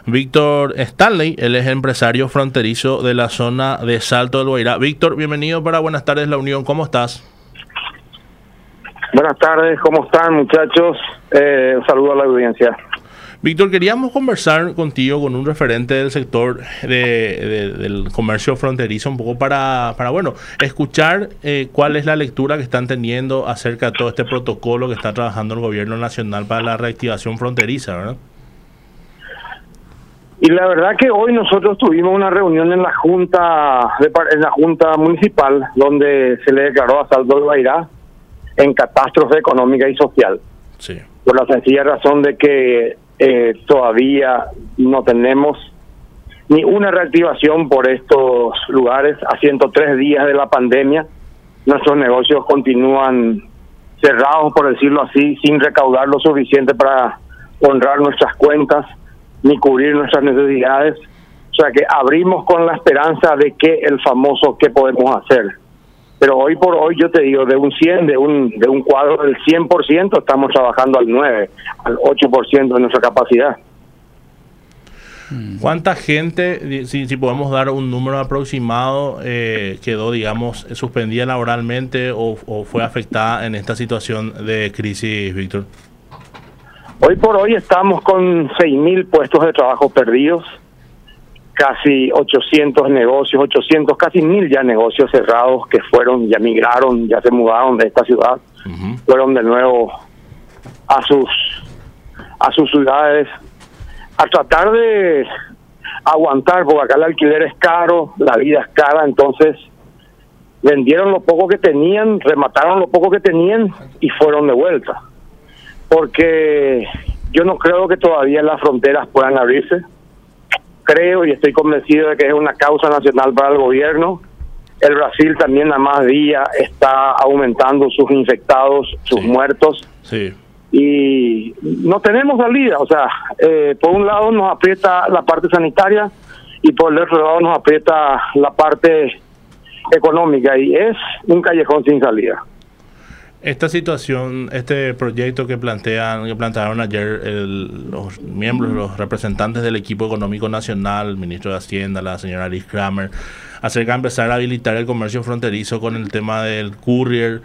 Víctor Stanley. Él es empresario fronterizo de la zona de Salto del Guairá. Víctor, bienvenido para Buenas tardes, La Unión. ¿Cómo estás? Buenas tardes, ¿cómo están, muchachos? Un saludo a la audiencia. Víctor, queríamos conversar contigo, con un referente del sector del comercio fronterizo, un poco para escuchar cuál es la lectura que están teniendo acerca de todo este protocolo que está trabajando el gobierno nacional para la reactivación fronteriza, ¿verdad? Y la verdad que hoy nosotros tuvimos una reunión en la junta municipal, donde se le declaró a Salto del Guairá en catástrofe económica y social. Sí. Por la sencilla razón de que todavía no tenemos ni una reactivación por estos lugares. A 103 días de la pandemia, nuestros negocios continúan cerrados, por decirlo así, sin recaudar lo suficiente para honrar nuestras cuentas ni cubrir nuestras necesidades. O sea que abrimos con la esperanza de que el famoso ¿qué podemos hacer? Pero hoy por hoy, yo te digo, de un 100, de un cuadro del 100%, estamos trabajando al 9, al 8% de nuestra capacidad. ¿Cuánta gente, si podemos dar un número aproximado, quedó, digamos, suspendida laboralmente o fue afectada en esta situación de crisis, Víctor? Hoy por hoy estamos con 6.000 puestos de trabajo perdidos, casi 800 negocios, casi 1.000 ya negocios cerrados que fueron, ya migraron, ya se mudaron de esta ciudad, fueron de nuevo a sus ciudades a tratar de aguantar, porque acá el alquiler es caro, la vida es cara. Entonces vendieron lo poco que tenían, remataron lo poco que tenían y fueron de vuelta, porque yo no creo que todavía las fronteras puedan abrirse. Creo y estoy convencido de que es una causa nacional para el gobierno. El Brasil también a más días está aumentando sus infectados, sus muertos. Sí. Y no tenemos salida. O sea, por un lado nos aprieta la parte sanitaria y por el otro lado nos aprieta la parte económica, y es un callejón sin salida. Esta situación, este proyecto que plantearon ayer los miembros, los representantes del equipo económico nacional, el ministro de Hacienda, la señora Liz Kramer, acerca de empezar a habilitar el comercio fronterizo con el tema del courier,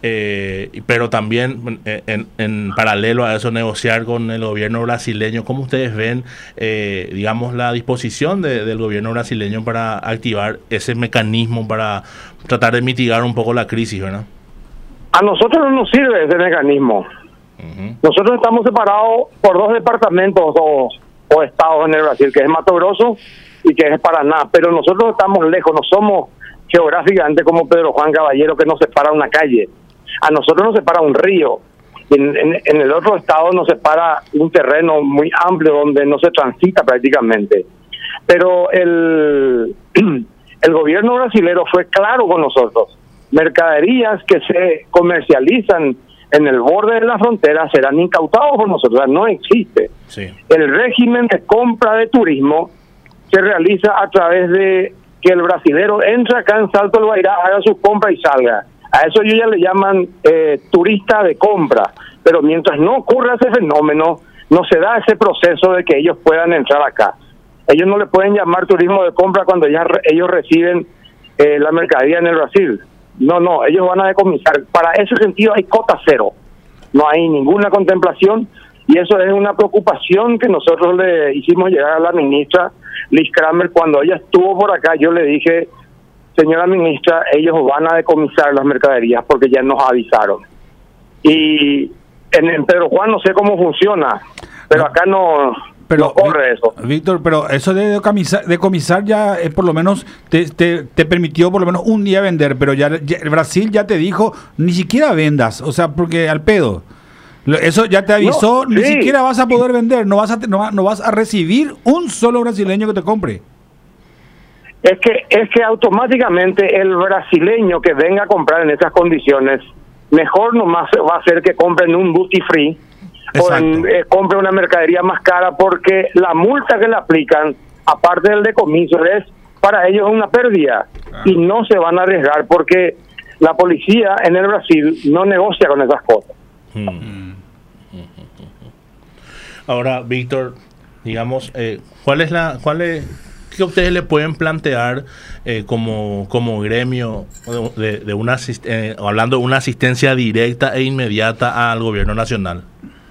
pero también en paralelo a eso negociar con el gobierno brasileño. ¿Cómo ustedes ven, digamos, la disposición del gobierno brasileño para activar ese mecanismo para tratar de mitigar un poco la crisis, ¿verdad? A nosotros no nos sirve ese mecanismo. Nosotros estamos separados por dos departamentos o estados en el Brasil, que es Mato Grosso y que es Paraná, pero nosotros estamos lejos, no somos geográficamente como Pedro Juan Caballero, que nos separa una calle. A nosotros nos separa un río. En el otro estado nos separa un terreno muy amplio donde no se transita prácticamente. Pero el gobierno brasilero fue claro con nosotros. Mercaderías que se comercializan en el borde de la frontera serán incautados por nosotros. O sea, no existe. Sí. El régimen de compra de turismo se realiza a través de que el brasilero entre acá en Salto del Guairá, haga su compra y salga. A eso ellos ya le llaman turista de compra. Pero mientras no ocurra ese fenómeno, no se da ese proceso de que ellos puedan entrar acá. Ellos no le pueden llamar turismo de compra cuando ya ellos reciben la mercadería en el Brasil. No, ellos van a decomisar. Para ese sentido hay cota cero. No hay ninguna contemplación, y eso es una preocupación que nosotros le hicimos llegar a la ministra Liz Kramer. Cuando ella estuvo por acá, yo le dije, señora ministra, ellos van a decomisar las mercaderías porque ya nos avisaron. Y en Pedro Juan no sé cómo funciona, pero acá no corre eso. Víctor, pero eso de decomisar ya por lo menos te permitió por lo menos un día vender, pero ya el Brasil ya te dijo, ni siquiera vendas, o sea, porque al pedo. Eso ya te avisó, ni siquiera vas a poder vender, no vas a recibir un solo brasileño que te compre. Es que automáticamente el brasileño que venga a comprar en esas condiciones, mejor nomás va a ser que compren un duty free. O compre una mercadería más cara, porque la multa que le aplican, aparte del decomiso, es para ellos una pérdida, y no se van a arriesgar porque la policía en el Brasil no negocia con esas cosas. Ahora, Víctor, digamos, ¿qué ustedes le pueden plantear como gremio hablando de una asistencia directa e inmediata al gobierno nacional?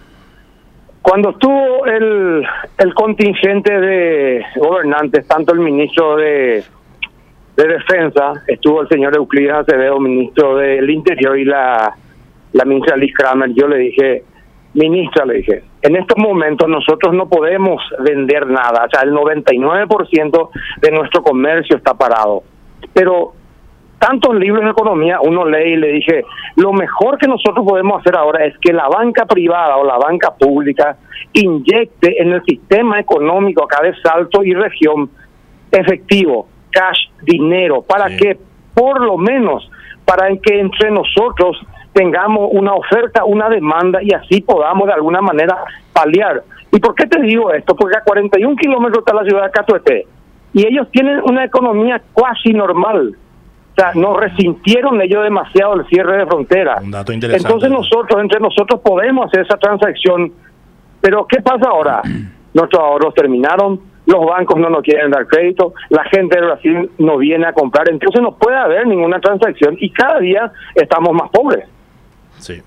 Cuando estuvo el contingente de gobernantes, tanto el ministro de Defensa, estuvo el señor Euclides Acevedo, ministro del Interior, y la ministra Liz Kramer, yo le dije, ministra, le dije, en estos momentos nosotros no podemos vender nada, o sea, el 99% de nuestro comercio está parado, pero tantos libros de economía uno lee, y le dije, lo mejor que nosotros podemos hacer ahora es que la banca privada o la banca pública inyecte en el sistema económico acá de Salto y región efectivo, cash, dinero, para que por lo menos, para que entre nosotros tengamos una oferta, una demanda, y así podamos de alguna manera paliar. ¿Y por qué te digo esto? Porque a 41 kilómetros está la ciudad de Catuete, y ellos tienen una economía cuasi normal. O sea, no resintieron ellos demasiado el cierre de frontera. Un dato interesante. Entonces entre nosotros podemos hacer esa transacción. Pero ¿qué pasa ahora? Nuestros ahorros terminaron, los bancos no nos quieren dar crédito, la gente de Brasil no viene a comprar, entonces no puede haber ninguna transacción y cada día estamos más pobres. Sí.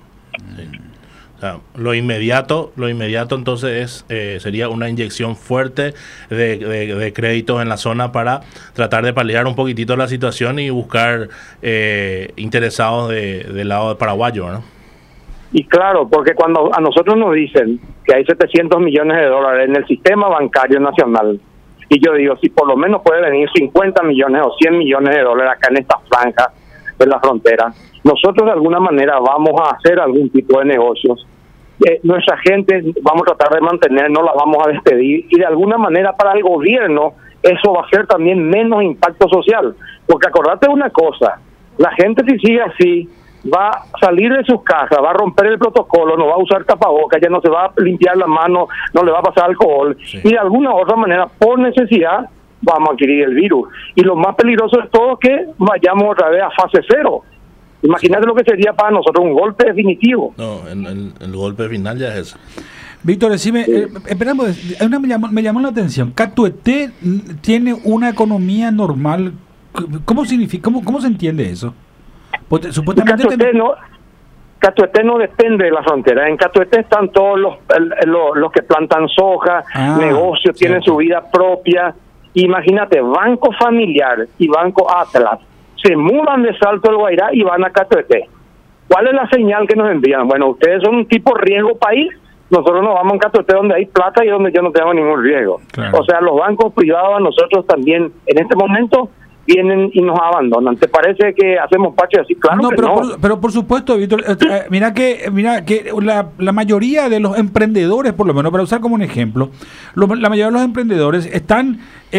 O sea, lo inmediato entonces sería una inyección fuerte de créditos en la zona para tratar de paliar un poquitito la situación y buscar interesados del lado paraguayo, ¿no? Y claro, porque cuando a nosotros nos dicen que hay 700 millones de dólares en el sistema bancario nacional, y yo digo, si por lo menos puede venir 50 millones o 100 millones de dólares acá en esta franja de la frontera, nosotros de alguna manera vamos a hacer algún tipo de negocios. Nuestra gente vamos a tratar de mantener, no la vamos a despedir, y de alguna manera para el gobierno eso va a ser también menos impacto social, porque acordate una cosa, la gente si sigue así va a salir de sus casas, va a romper el protocolo, no va a usar tapabocas, ya no se va a limpiar las manos, no le va a pasar alcohol, y de alguna u otra manera, por necesidad, vamos a adquirir el virus. Y lo más peligroso de todo es que vayamos otra vez a fase cero. Imagínate lo que sería para nosotros un golpe definitivo. No, el golpe final ya es eso. Víctor, decime, esperamos, me llamó la atención. Catuete tiene una economía normal. ¿Cómo significa? ¿Cómo se entiende eso? Supuestamente Catuete no depende de la frontera. En Catuete están todos los que plantan soja, negocios, tienen su vida propia. Imagínate, Banco Familiar y Banco Atlas se mudan de Salto del Guairá y van a Catuete. ¿Cuál es la señal que nos envían? Bueno, ustedes son un tipo riesgo país, nosotros nos vamos a Catuete donde hay plata y donde yo no tengo ningún riesgo. Claro. O sea, los bancos privados a nosotros también en este momento vienen y nos abandonan. ¿Te parece que hacemos parte así? Claro no, que pero, no. Pero por supuesto, Víctor, mira que la mayoría de los emprendedores, por lo menos para usar como un ejemplo, la mayoría de los emprendedores están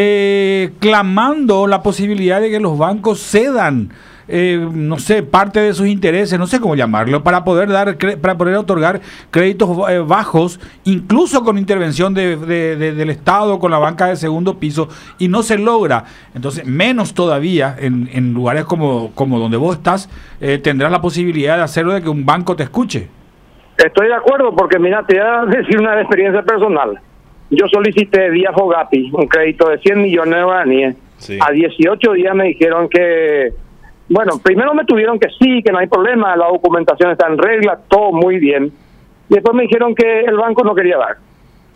clamando la posibilidad de que los bancos cedan no sé, parte de sus intereses, no sé cómo llamarlo, para poder otorgar créditos bajos, incluso con intervención del Estado, con la banca de segundo piso, y no se logra. Entonces, menos todavía en lugares como donde vos estás, tendrás la posibilidad de hacerlo, de que un banco te escuche. Estoy de acuerdo, porque mira, te voy a decir una experiencia personal. Yo solicité vía Fogapi un crédito de 100 millones de guaraníes. Sí. A 18 días me dijeron que, bueno, primero me tuvieron que sí, que no hay problema, la documentación está en regla, todo muy bien. Y después me dijeron que el banco no quería dar.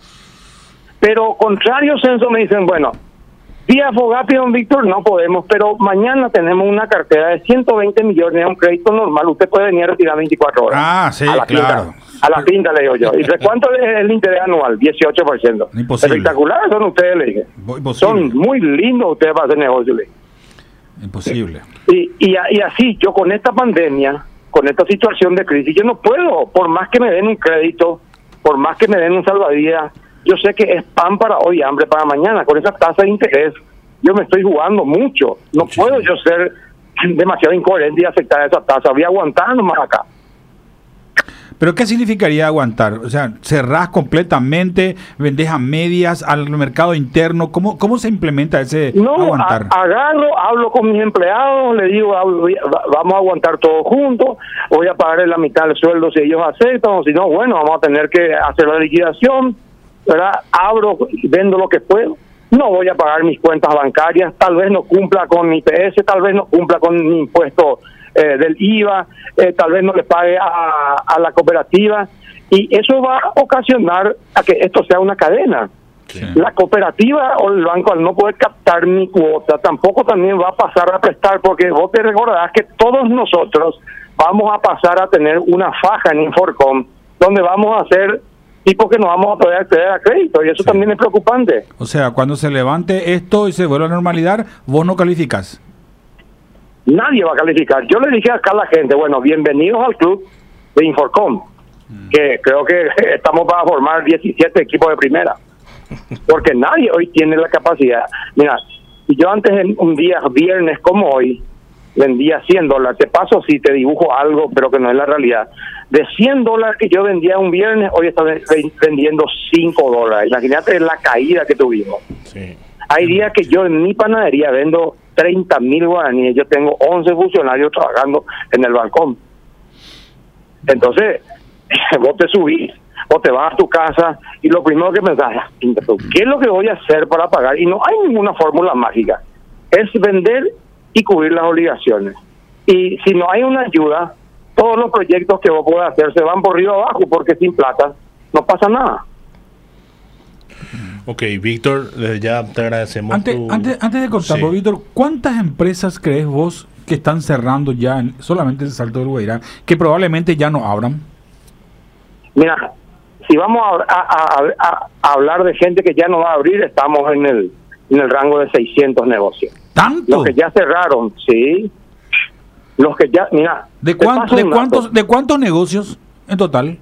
Pero contrario censo me dicen, bueno, vía Fogapi, don Víctor, no podemos, pero mañana tenemos una cartera de 120 millones, un crédito normal, usted puede venir a retirar 24 horas. Ah, sí, a la claro. Pinta, a la pinta, le digo yo. ¿Y cuánto es el interés anual? 18%. Imposible. Espectaculares son ustedes, le dije. Imposible. Son muy lindos ustedes para hacer negocio, le dije. Imposible. Y así, yo con esta pandemia, con esta situación de crisis, yo no puedo, por más que me den un crédito, por más que me den un salvavidas, yo sé que es pan para hoy, hambre para mañana. Con esa tasa de interés, yo me estoy jugando mucho. No puedo yo ser demasiado incoherente y aceptar esa tasa. Voy a aguantar nomás acá. ¿Pero qué significaría aguantar? O sea, cerrás completamente, vendés a medias al mercado interno. ¿Cómo se implementa ese aguantar? Agarro, hablo con mis empleados, le digo, vamos a aguantar todos juntos, voy a pagarle la mitad del sueldo si ellos aceptan, o si no, bueno, vamos a tener que hacer la liquidación. ¿verdad? Abro y vendo lo que puedo. No voy a pagar mis cuentas bancarias, tal vez no cumpla con mi IPS, tal vez no cumpla con mi impuesto del IVA, tal vez no le pague a la cooperativa, y eso va a ocasionar a que esto sea una cadena. Sí. La cooperativa o el banco, al no poder captar mi cuota, tampoco también va a pasar a prestar, porque vos te recordarás que todos nosotros vamos a pasar a tener una faja en Inforcom, donde vamos a hacer tipo que no vamos a poder acceder a crédito, y eso también es preocupante. O sea, cuando se levante esto y se vuelva a normalidad, vos no calificás. Nadie va a calificar. Yo le dije acá a la gente, bueno, bienvenidos al club de Inforcom, que creo que estamos para formar 17 equipos de primera, porque nadie hoy tiene la capacidad. Mira, si yo antes, en un día viernes como hoy, vendía $100, te paso si te dibujo algo, pero que no es la realidad. De $100 que yo vendía un viernes, hoy está vendiendo $5. Imagínate la caída que tuvimos. Sí. Hay días que yo en mi panadería vendo 30.000 guaraníes. Yo tengo 11 funcionarios trabajando en el balcón. Entonces, vos te subís, o te vas a tu casa, y lo primero que pensás es, ¿qué es lo que voy a hacer para pagar? Y no hay ninguna fórmula mágica. Es vender y cubrir las obligaciones. Y si no hay una ayuda, todos los proyectos que vos puedas hacer se van por arriba abajo, porque sin plata no pasa nada. Ok, Víctor, desde ya te agradecemos. Antes de cortarlo, Sí. Víctor, ¿cuántas empresas crees vos que están cerrando ya solamente el Salto del Guairá, que probablemente ya no abran? Mira, si vamos a hablar de gente que ya no va a abrir, estamos en el rango de 600 negocios. ¿Tanto? Los que ya cerraron, sí. Los que ya, mira. ¿De te paso un dato. cuántos negocios en total?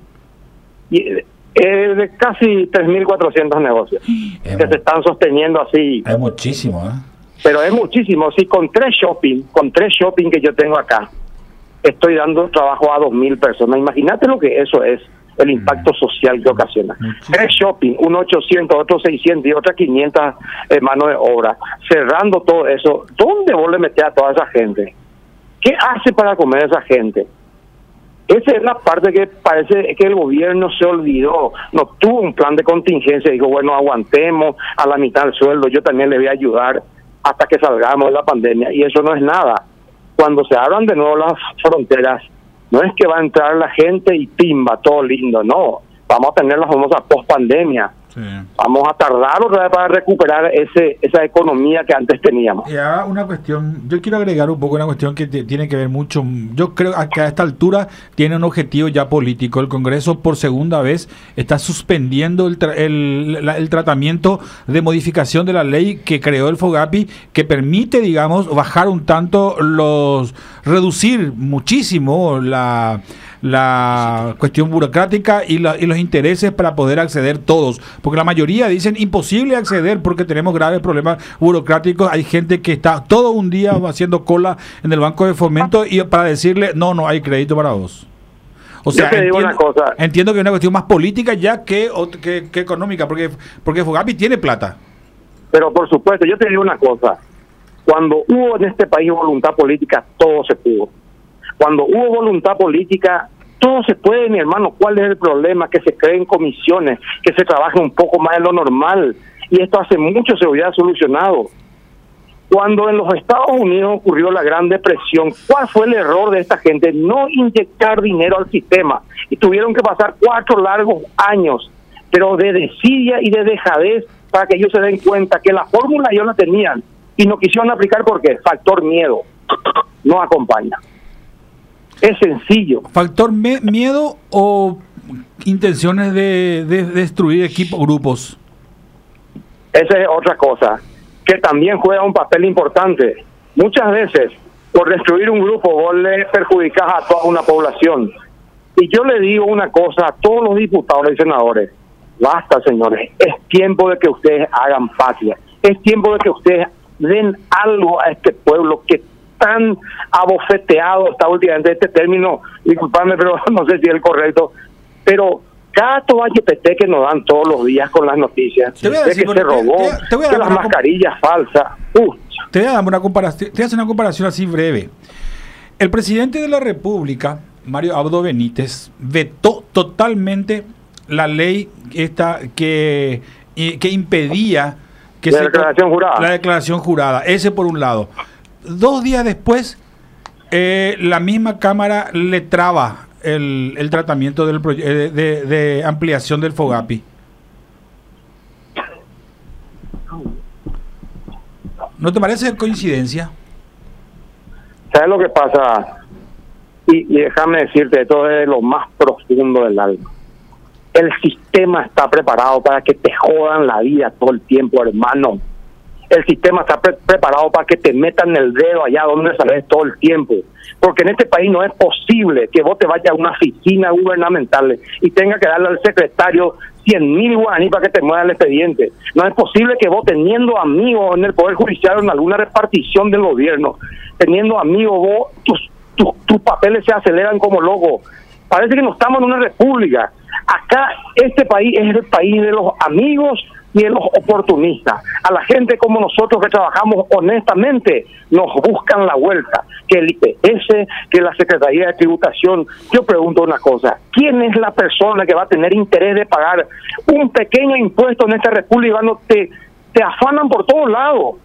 De casi 3.400 negocios que se están sosteniendo así. Es muchísimo, ¿eh? Pero es muchísimo. Sí, con tres shopping que yo tengo acá, estoy dando trabajo a 2.000 personas. Imagínate lo que eso es, el impacto social que ocasiona. Muchísimo. 3 shopping, uno 800, otro 600 y otra 500 mano de obra. Cerrando todo eso, ¿dónde vos le metés a toda esa gente? ¿Qué hace para comer esa gente? Esa es la parte que parece que el gobierno se olvidó. No tuvo un plan de contingencia. Dijo, bueno, aguantemos a la mitad del sueldo, yo también le voy a ayudar hasta que salgamos de la pandemia. Y eso no es nada. Cuando se abran de nuevo las fronteras, no es que va a entrar la gente y pimba, todo lindo, no. Vamos a tener la famosa post-pandemia. Sí. Vamos a tardar otra vez para recuperar esa economía que antes teníamos. Ya una cuestión, yo quiero agregar un poco una cuestión que tiene que ver mucho, yo creo que a esta altura tiene un objetivo ya político. El Congreso por segunda vez está suspendiendo el tratamiento de modificación de la ley que creó el FOGAPI, que permite, digamos, bajar un tanto reducir muchísimo la cuestión burocrática y los intereses para poder acceder todos, porque la mayoría dicen imposible acceder porque tenemos graves problemas burocráticos. Hay gente que está todo un día haciendo cola en el Banco de Fomento y para decirle no hay crédito para vos. O sea, yo te digo una cosa. Entiendo que es una cuestión más política ya que económica, porque Fogapi tiene plata. Pero por supuesto, yo te digo una cosa. Cuando hubo en este país voluntad política, todo se pudo. Cuando hubo voluntad política, todo se puede, mi hermano. ¿Cuál es el problema? Que se creen comisiones, que se trabaje un poco más de lo normal. Y esto hace mucho se hubiera solucionado. Cuando en los Estados Unidos ocurrió la Gran Depresión, ¿cuál fue el error de esta gente? No inyectar dinero al sistema. Y tuvieron que pasar 4 largos años, pero de desidia y de dejadez, para que ellos se den cuenta que la fórmula ellos la tenían y no quisieron aplicar. ¿Por qué? Factor miedo. No acompaña. Es sencillo. ¿Factor miedo o intenciones de destruir grupos? Esa es otra cosa, que también juega un papel importante. Muchas veces, por destruir un grupo, vos le perjudicás a toda una población. Y yo le digo una cosa a todos los diputados y senadores. Basta, señores. Es tiempo de que ustedes hagan patria. Es tiempo de que ustedes den algo a este pueblo que tan abofeteado está últimamente. Este término, disculpadme, pero no sé si es el correcto, pero cada toallepete que nos dan todos los días con las noticias, de que se robó, que las mascarillas falsas. Te voy a dar una comparación, te voy a hacer una comparación así breve. El presidente de la República, Mario Abdo Benítez, vetó totalmente la ley esta que impedía que la declaración jurada. La declaración jurada, ese por un lado. 2 días después, la misma Cámara le traba el tratamiento del de ampliación del FOGAPI. ¿No te parece coincidencia? ¿Sabes lo que pasa? Y déjame decirte, esto es lo más profundo del alma. El sistema está preparado para que te jodan la vida todo el tiempo, hermano. El sistema está preparado para que te metan el dedo allá donde sales todo el tiempo. Porque en este país no es posible que vos te vayas a una oficina gubernamental y tengas que darle al secretario 100.000 guaraní para que te mueva el expediente. No es posible que vos, teniendo amigos en el Poder Judicial o en alguna repartición del gobierno, teniendo amigos vos, tus papeles se aceleran como locos. Parece que no estamos en una república. Acá este país es el país de los amigos y de los oportunistas. A la gente como nosotros que trabajamos honestamente nos buscan la vuelta. Que el IPS, que la Secretaría de Tributación. Yo pregunto una cosa: ¿quién es la persona que va a tener interés de pagar un pequeño impuesto en esta república cuando te afanan por todos lados?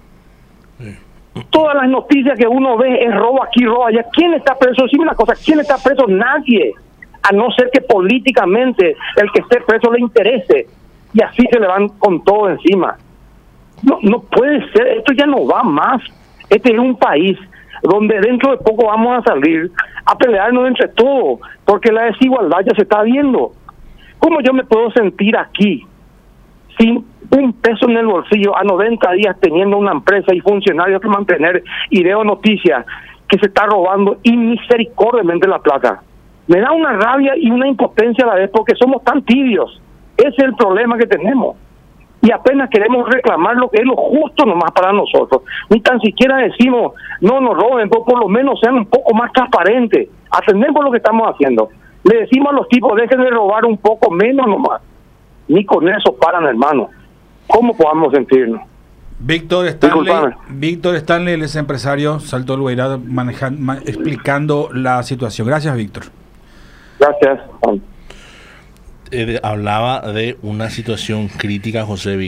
Todas las noticias que uno ve es robo aquí, robo allá. ¿Quién está preso? Dime una cosa: ¿quién está preso? Nadie. A no ser que políticamente el que esté preso le interese. Y así se le van con todo encima. No puede ser. Esto ya no va más. Este es un país donde dentro de poco vamos a salir a pelearnos entre todos, porque la desigualdad ya se está viendo. ¿Cómo yo me puedo sentir aquí sin un peso en el bolsillo a 90 días teniendo una empresa y funcionarios que mantener, y veo noticias que se está robando inmisericordiamente la plata? Me da una rabia y una impotencia a la vez, porque somos tan tibios. Ese es el problema que tenemos. Y apenas queremos reclamar lo que es lo justo nomás para nosotros. Ni tan siquiera decimos, no nos roben, pero por lo menos sean un poco más transparentes. Atendemos lo que estamos haciendo. Le decimos a los tipos, dejen de robar un poco menos nomás. Ni con eso paran, hermano. ¿Cómo podamos sentirnos? Víctor Stanley, él es empresario, Salto del Guairá, explicando la situación. Gracias, Víctor. Gracias, Juan. Hablaba de una situación crítica, José.